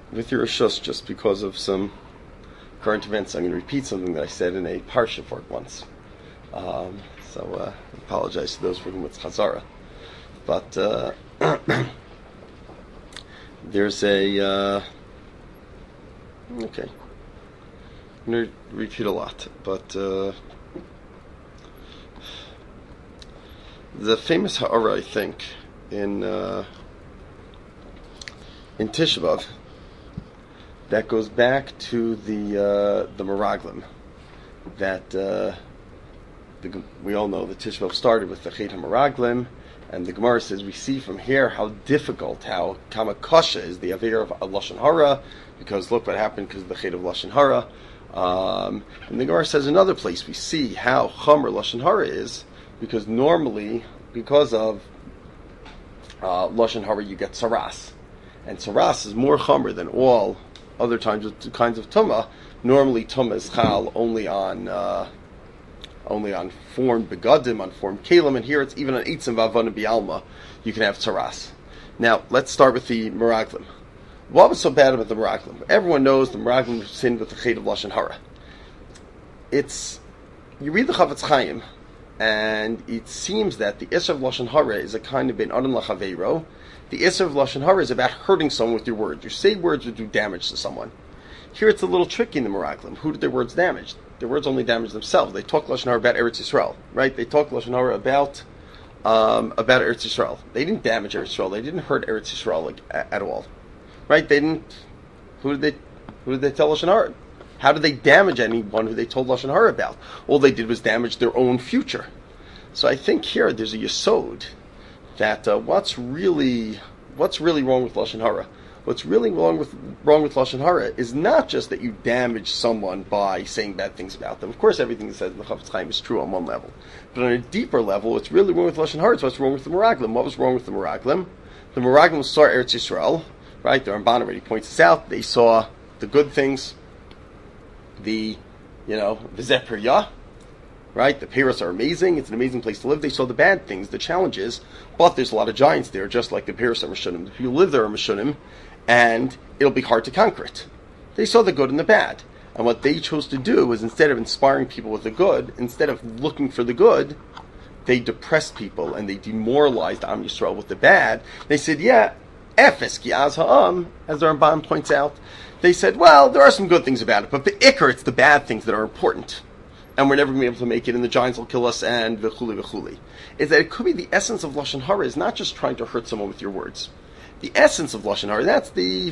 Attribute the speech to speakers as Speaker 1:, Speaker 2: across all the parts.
Speaker 1: With your rishus, just because of some current events, I'm going to repeat something that I said in a parsha for it once. I apologize to those for whom it's chazara. But there's a... okay. I'm going to repeat a lot, but the famous ha'ara, I think, in Tisha B'Av, that goes back to the Meraglim, that we all know that Tisha B'Av started with the Chet HaMeraglim, and the Gemara says we see from here how difficult, how kamakasha is the Aveir of Lashon Hara, because look what happened because of the Chet of Lashon Hara. And the Gemara says another place we see how Chomer Lashon Hara is, because normally, because of Lashon Hara, you get Saras. And Saras is more Chomer than all other kinds of Tumah. Normally Tumah is Chal only on formed Begadim, on formed Kalim, and here it's even on Eitzim, Vavon, and Bialma, you can have Saras. Now, let's start with the Meraglim. What was so bad about the Meraglim? Everyone knows the Meraglim sinned with the Chet of Lashon Hara. You read the Chavetz Chaim, and it seems that the Isser of Lashon Hara is a kind of Ben Adon Lachaveiro. The Isser of Lashon Hara is about hurting someone with your words. You say words that do damage to someone. Here it's a little tricky in the Meraglim. Who did their words damage? Their words only damage themselves. They talk Lashon Hara about Eretz Yisrael, right? They talk Lashon Hara about Eretz Yisrael. They didn't damage Eretz Yisrael. They didn't hurt Eretz Yisrael at all. Right? They didn't. Who did they tell Lashon Hara? How did they damage anyone who they told Lashon Hara about? All they did was damage their own future. So I think here there's a yesod that what's really wrong with Lashon Hara? What's really wrong with Lashon Hara is not just that you damage someone by saying bad things about them. Of course, everything that says in the Chavetz Chaim is true on one level, but on a deeper level, what's really wrong with Lashon Hara is what's wrong with the Meraglim. What was wrong with the Meraglim? The Meraglim saw Eretz Yisrael. Right, the Ramban already points this out. They saw the good things, the V'zeh, right? The Peiros are amazing. It's an amazing place to live. They saw the bad things, the challenges, but there's a lot of giants there, just like the Peiros are Meshunim. The people who live there are Meshunim, and it'll be hard to conquer it. They saw the good and the bad. And what they chose to do was, instead of inspiring people with the good, instead of looking for the good, they depressed people and they demoralized Am Yisrael with the bad. They said, Efes ki az ha'am, as the Ramban points out, they said, well, there are some good things about it, but the ikar, it's the bad things that are important. And we're never going to be able to make it, and the giants will kill us, and v'chuli v'chuli. Is that it could be the essence of Lashon Hara is not just trying to hurt someone with your words. The essence of Lashon Hara, that's the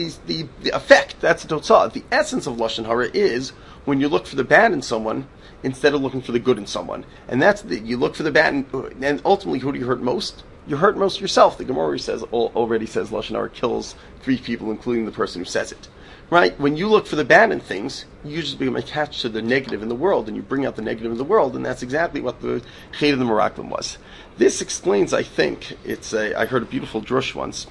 Speaker 1: effect, that's the totzah. The essence of Lashon Hara is when you look for the bad in someone, instead of looking for the good in someone. And you look for the bad, and ultimately, who do you hurt most? You hurt most yourself. The Gemara already says Lashon Hara kills 3 people, including the person who says it. Right? When you look for the bad in things, you just become attached to the negative in the world, and you bring out the negative in the world, and that's exactly what the Chet of the Meraglim was. This explains, I think, I heard a beautiful drush once,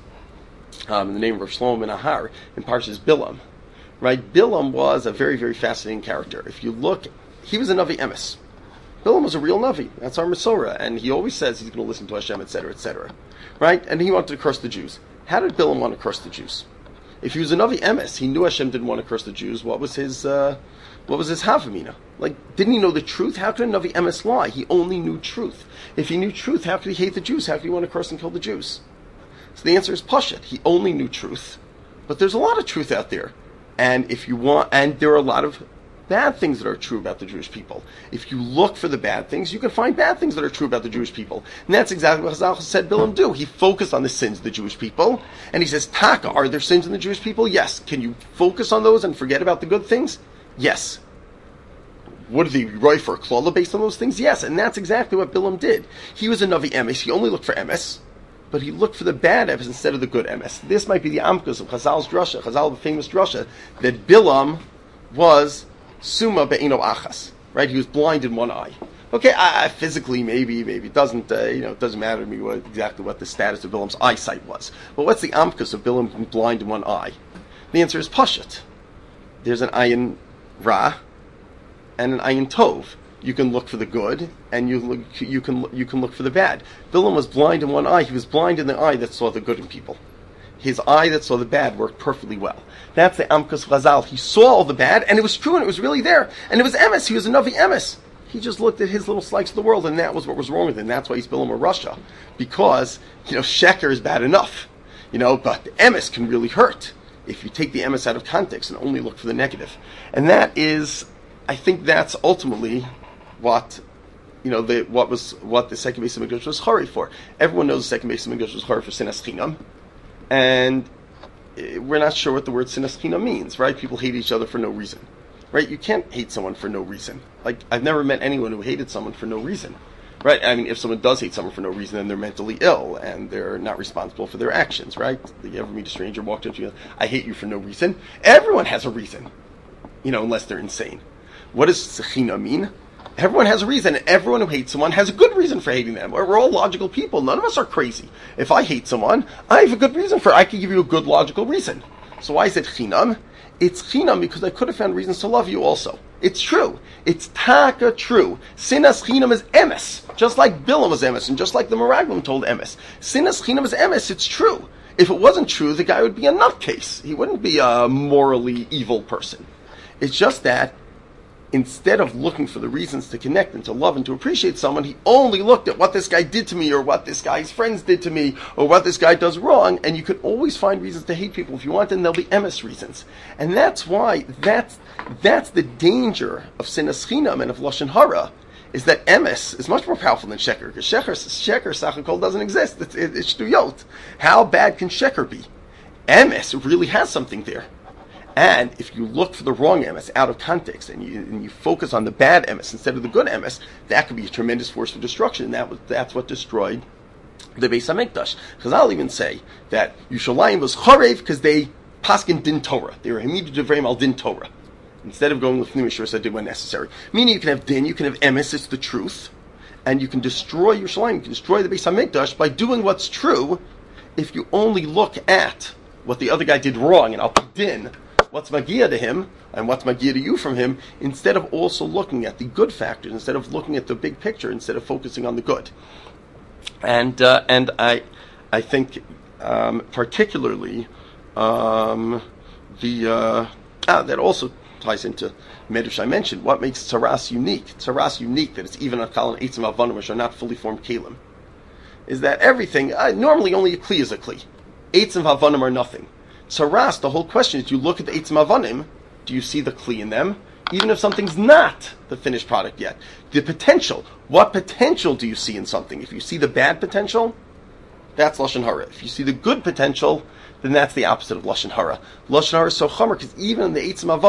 Speaker 1: in the name of Rav Shlomo ben Ahar, in Parshas Bilam. Right? Bilam was a very, very fascinating character. If you look, he was a Navi Emes. Bilam was a real Navi. That's our Masorah. And he always says he's going to listen to Hashem, etc., etc. Right? And he wanted to curse the Jews. How did Bilam want to curse the Jews? If he was a Navi Emes, he knew Hashem didn't want to curse the Jews. What was his Havamina? Didn't he know the truth? How could a Navi Emes lie? He only knew truth. If he knew truth, how could he hate the Jews? How could he want to curse and kill the Jews? So the answer is Pashut. He only knew truth. But there's a lot of truth out there. And there are a lot of bad things that are true about the Jewish people. If you look for the bad things, you can find bad things that are true about the Jewish people. And that's exactly what Chazal said Bilam do. He focused on the sins of the Jewish people, and he says, Taka, are there sins in the Jewish people? Yes. Can you focus on those and forget about the good things? Yes. Would he be right for a klala based on those things? Yes. And that's exactly what Bilam did. He was a Navi Emes. He only looked for Emes, but he looked for the bad Emes instead of the good Emes. This might be the Amkus of Chazal's drasha, Chazal, the famous drasha, that Bilam was Suma be'ino achas, right? He was blind in one eye. Okay, physically, maybe it doesn't, it doesn't matter to me exactly what the status of Bilam's eyesight was. But what's the amkus of Bilam being blind in one eye? The answer is Pashut. There's an ayin ra and an ayin tov. You can look for the good, and you can look for the bad. Bilam was blind in one eye. He was blind in the eye that saw the good in people. his eye that saw the bad worked perfectly well. That's the Amkus Chazal. He saw all the bad, and it was true, and it was really there. And it was emes. He was a Navi emes. He just looked at his little slice of the world, and that was what was wrong with him. That's why he's Bilam of Russia. Because, sheker is bad enough. But the emes can really hurt if you take the emes out of context and only look for the negative. And that is, I think that's ultimately what the second base of Mikdash was chari for. Everyone knows the second base of Mikdash was chari for sinas chinam, and we're not sure what the word sinas chinam means, right? People hate each other for no reason, right? You can't hate someone for no reason. Like, I've never met anyone who hated someone for no reason, right? I mean, if someone does hate someone for no reason, then they're mentally ill and they're not responsible for their actions, right? You ever meet a stranger, walked up to you, I hate you for no reason? Everyone has a reason, unless they're insane. What does sechina mean? Everyone has a reason. Everyone who hates someone has a good reason for hating them. We're all logical people. None of us are crazy. If I hate someone, I have a good reason for it. I can give you a good logical reason. So why is it chinam? It's chinam because I could have found reasons to love you also. It's true. It's taka true. Sinas chinam is emes. Just like Bilam was emes, and just like the Meraglim told emes. Sinas chinam is emes. It's true. If it wasn't true, the guy would be a nutcase. He wouldn't be a morally evil person. It's just that instead of looking for the reasons to connect and to love and to appreciate someone, he only looked at what this guy did to me, or what this guy's friends did to me, or what this guy does wrong, and you can always find reasons to hate people if you want, and there'll be emes reasons. And that's why, that's the danger of sinas chinam and of lashon hara, is that emes is much more powerful than sheker, because sheker sachakol doesn't exist. It's shtuyot. How bad can sheker be? Emes really has something there. And if you look for the wrong emes out of context and you focus on the bad emes instead of the good emes, that could be a tremendous force for destruction. And that's what destroyed the Beis Hamikdash. Because I'll even say that Yushalayim was charev because they paskin din Torah. They were hamid devreim al din Torah instead of going with Mishra said when necessary. Meaning you can have din, you can have emes, it's the truth, and you can destroy Yushalayim, you can destroy the Beis Hamikdash by doing what's true. If you only look at what the other guy did wrong and I'll put din, what's magia to him and what's magia to you from him, instead of also looking at the good factors, instead of looking at the big picture, instead of focusing on the good. And I think particularly that also ties into Medrash I mentioned. What makes Tzaras unique? Tzaras unique, that it's even a Kal and Eitzim Avanim, which are not fully formed Kalim, is that everything, normally only a Kli is a Kli. Eitzim Avanim are nothing. Tzaras, the whole question is, do you look at the Eitzim Avanim, do you see the Kli in them, even if something's not the finished product yet? The potential, what potential do you see in something? If you see the bad potential, that's Lashon Hara. If you see the good potential, then that's the opposite of Lashon Hara. Lashon Hara is so chomer, because even in the Eitzim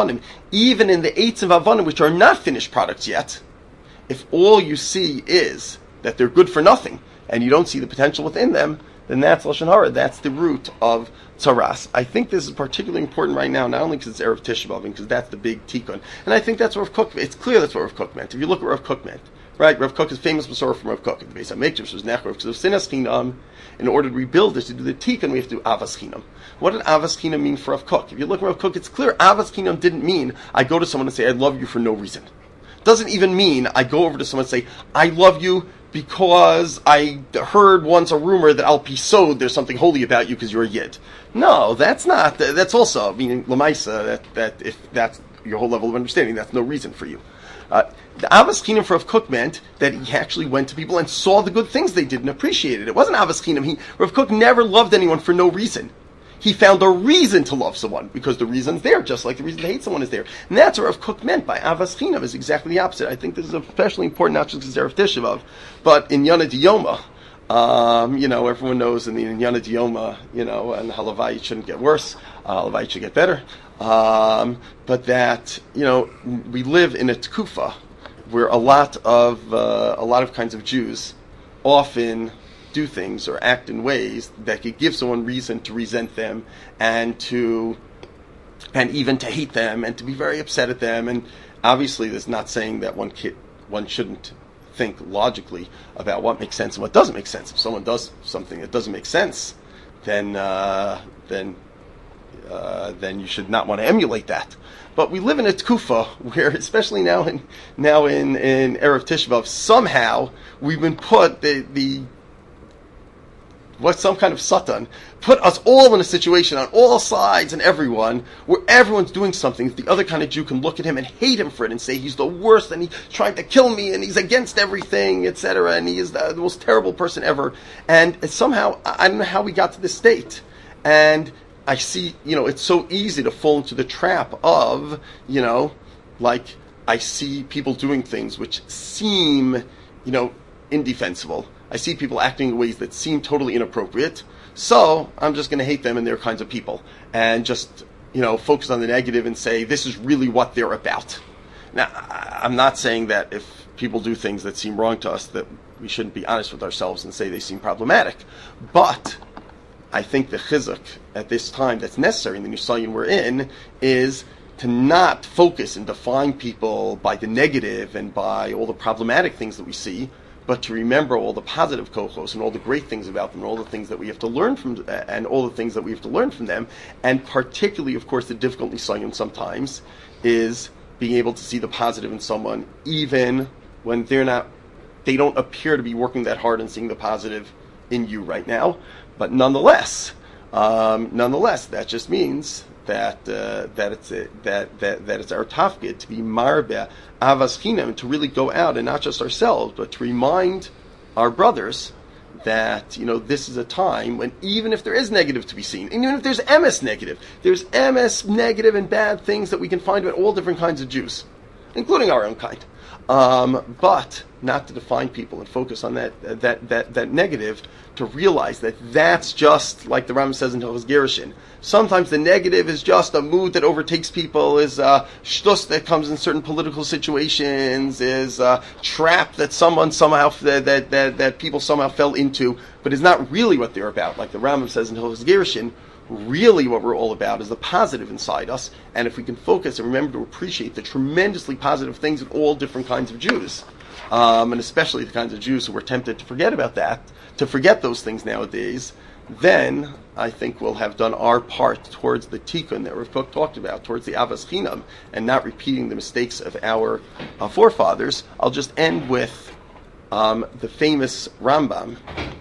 Speaker 1: Avanim, which are not finished products yet, if all you see is that they're good for nothing, and you don't see the potential within them, then that's Lashon Hara. That's the root of Tzaras. I think this is particularly important right now, not only because it's Erev Tisha B'Av, because that's the big tikkun, and I think that's what Rav Kook, it's clear that's what Rav Kook meant. If you look at what Rav Kook meant, right, Rav Kook is famous Masorah from Rav Kook. The Beis HaMikdash was Nechor, because of Sinas Chinam, in order to rebuild this, to do the tikkun, we have to do Avas Chinam. What did Avas Chinam mean for Rav Kook? If you look at Rav Kook, it's clear Avas Chinam didn't mean I go to someone and say, I love you for no reason. Doesn't even mean I go over to someone and say, I love you because I heard once a rumor that al pisod there's something holy about you because you're a yid. No, that's not. That's also, meaning lamaisa, that if that's your whole level of understanding, that's no reason for you. The Avas Chinam for Rav Kook meant that he actually went to people and saw the good things they did and appreciated it. It wasn't Avas Chinam. Rav Kook never loved anyone for no reason. He found a reason to love someone, because the reason's there, just like the reason to hate someone is there. And that's what Rav Kook meant by Avas Chinam, is exactly the opposite. I think this is especially important, not just because it's Erev Tisha B'Av, but in Yana Diyoma, everyone knows in the Yana Diyoma, and Halavai shouldn't get worse, Halavai should get better, but that, we live in a tkufa where a lot of kinds of Jews often do things or act in ways that could give someone reason to resent them and even to hate them and to be very upset at them. And obviously, this is not saying that one shouldn't think logically about what makes sense and what doesn't make sense. If someone does something that doesn't make sense, then you should not want to emulate that. But we live in a tkufa where, especially now in Erev Tisha B'Av, somehow we've been put the what some kind of satan, put us all in a situation on all sides and everyone, where everyone's doing something that the other kind of Jew can look at him and hate him for it and say he's the worst and he's trying to kill me and he's against everything, etc. And he is the most terrible person ever. And somehow, I don't know how we got to this state. And I see, it's so easy to fall into the trap of, like, I see people doing things which seem, indefensible. I see people acting in ways that seem totally inappropriate. So I'm just going to hate them and their kinds of people. And just, focus on the negative and say, this is really what they're about. Now, I'm not saying that if people do things that seem wrong to us, that we shouldn't be honest with ourselves and say they seem problematic. But I think the chizuk at this time that's necessary in the Nisayon we're in is to not focus and define people by the negative and by all the problematic things that we see, but to remember all the positive kochos and all the great things about them and all the things that we have to learn from them, and particularly, of course, the difficult Nisayon sometimes is being able to see the positive in someone even when they don't appear to be working that hard and seeing the positive in you right now. But nonetheless, that just means that it's our tafkid to be marbe avas chinam, to really go out and not just ourselves, but to remind our brothers that this is a time when even if there is negative to be seen, and even if there's emes negative and bad things that we can find about all different kinds of Jews, including our own kind. But not to define people and focus on that negative, to realize that that's just, like the Rambam says in Hilchos Gerushin, sometimes the negative is just a mood that overtakes people, is a shtus that comes in certain political situations, is a trap that someone somehow, that people somehow fell into, but is not really what they're about. Like the Rambam says in Hilchos Gerushin, really what we're all about is the positive inside us, and if we can focus and remember to appreciate the tremendously positive things in all different kinds of Jews, and especially the kinds of Jews who were tempted to forget those things nowadays, then I think we'll have done our part towards the tikkun that Rav Kook talked about, towards the avas chinam, and not repeating the mistakes of our forefathers. I'll just end with the famous Rambam.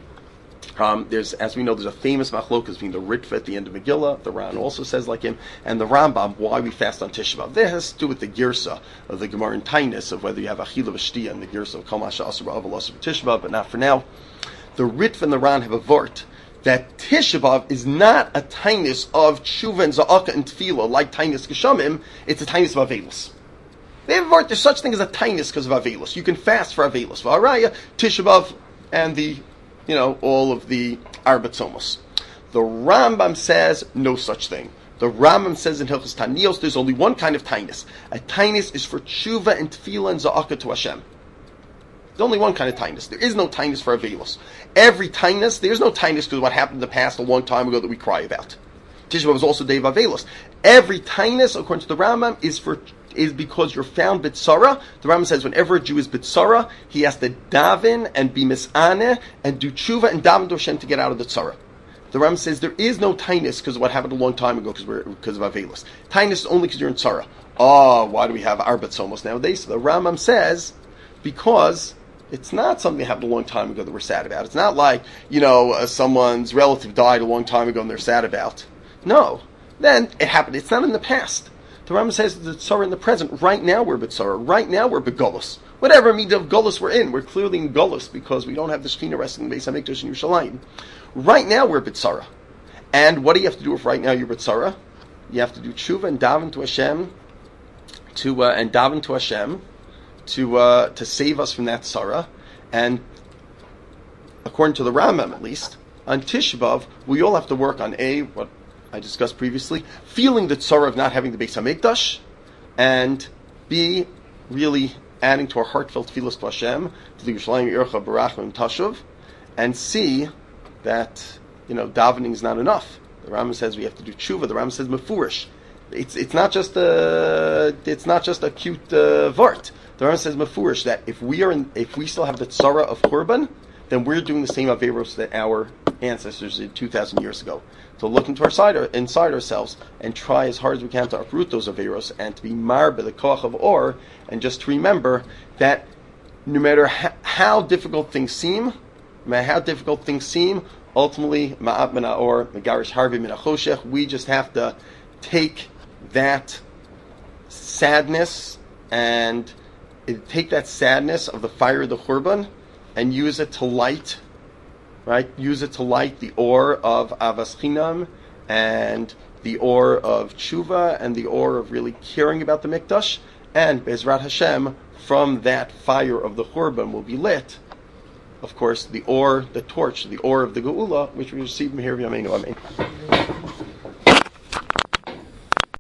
Speaker 1: As we know, there's a famous machlokas between the Ritva at the end of Megillah. The Ran also says like him, and the Rambam, why we fast on Tisha B'Av. That has to do with the girsa of the Gemara in Tainus, of whether you have achila v'shtiya and the girsa of Kol Masha Asur B'Av Asur Tisha B'Av, but not for now. The Ritva and the Ran have a vort that Tisha B'Av is not a Tainus of tshuva and za'aka and tefillah like Tainus Geshamim. It's a Tainus of Avelus. They have a vort. There's such thing as a Tainus because of Avelus. You can fast for Avelus. V'araya Tisha B'Av and the all of the Arba Tzomos. The Rambam says no such thing. The Rambam says in Hilchos Tanios there's only one kind of tainus. A tainus is for tshuva and tefillah and za'aka to Hashem. There's only one kind of tainus. There is no tainus for Avelus. Every tainus, there's no tainus because what happened in the past a long time ago that we cry about. Tisha B'Av was also Day of Avelus. Every tainus, according to the Rambam, is because you're found bitsara. The Rambam says whenever a Jew is bitsara, he has to daven and be misaneh and do tshuva and daven to Hashem to get out of the tzara. The Rambam says there is no tainus because of what happened a long time ago because of Avelus. Tainus is only because you're in tzara. Oh, why do we have Arba Tzomos nowadays? So the Rambam says because it's not something that happened a long time ago that we're sad about. It's not like, someone's relative died a long time ago and they're sad about. No. Then it happened. It's not in the past. The Rambam says the tzara in the present. Right now we're b'tzara. Right now we're b'golus. Whatever means of golus we're in, we're clearly in golus because we don't have the Shekhinah resting in the Beis Hamikdash in Yerushalayim. Right now we're b'tzara. And what do you have to do if right now you're b'tzara? You have to do tshuva and daven to Hashem to save us from that tzara. And according to the Rambam at least, on Tisha B'Av, we all have to work on what I discussed previously, feeling the tzara of not having the Beis Hamikdash, and B, really adding to our heartfelt tefillos to Hashem, to the Yerushalayim Yerucha Barachim Tashuv, and C, that davening is not enough. The Rambam says we have to do tshuva. The Rambam says mefurish. It's not just a cute vart. The Rambam says mefurish that if we still have the tzara of Korban, then we're doing the same averos that our ancestors did 2,000 years ago. So look inside ourselves and try as hard as we can to uproot those averos and to be mar by the koach of or, and just to remember that no matter how difficult things seem, Ultimately, ma'at min ha'or, megarish harvi min ha'choshech. We just have to take that sadness and take that sadness of the fire of the Churban and use it to light, right? Use it to light the ore of Avas Chinam and the ore of Tshuva and the ore of really caring about the Mikdash. And Bezrat Hashem, from that fire of the Churban will be lit, of course, the ore, the torch, the ore of the Geula, which we receive from here. Amen.